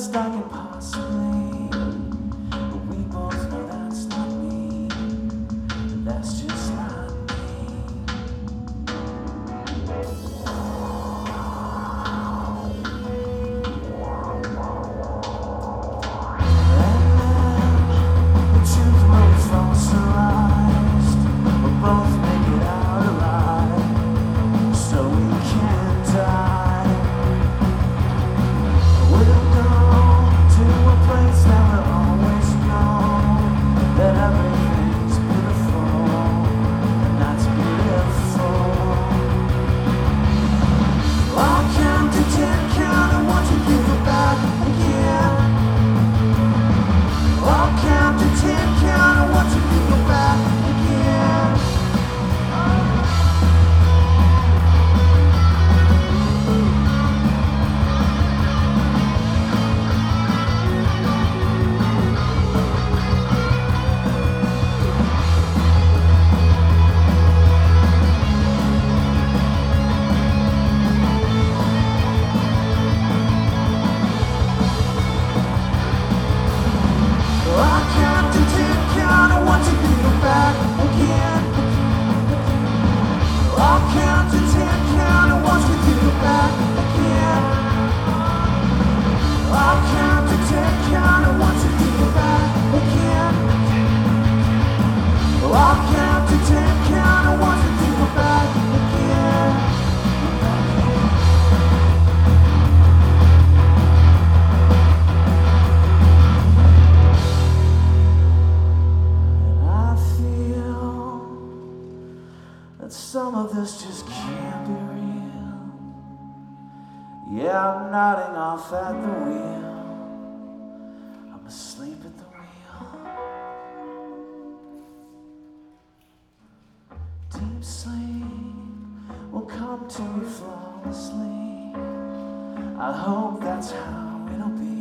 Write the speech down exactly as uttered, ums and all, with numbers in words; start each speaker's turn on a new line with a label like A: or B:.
A: best I can possibly, but we both know that's not me. That's just not me. And then the truth will be falsified. We'll both make it out alive, so we can't die. We'll go to a place that will always know that everything's beautiful, and that's beautiful. I'll count to ten, count and watch you give it back again. I'll count to ten, count and watch you give it back again. I'll count to ten, count and watch you give it back again. I'll count to ten, count and watch you give it back again. I'll count to ten, count and watch you give it back again. I'll count to ten, count and watch you give it back again. And I feel that some of this just can't be real. Yeah, I'm nodding off at the wheel. I'm asleep at the wheel. Deep sleep will come to me flawlessly. I hope that's how it'll be.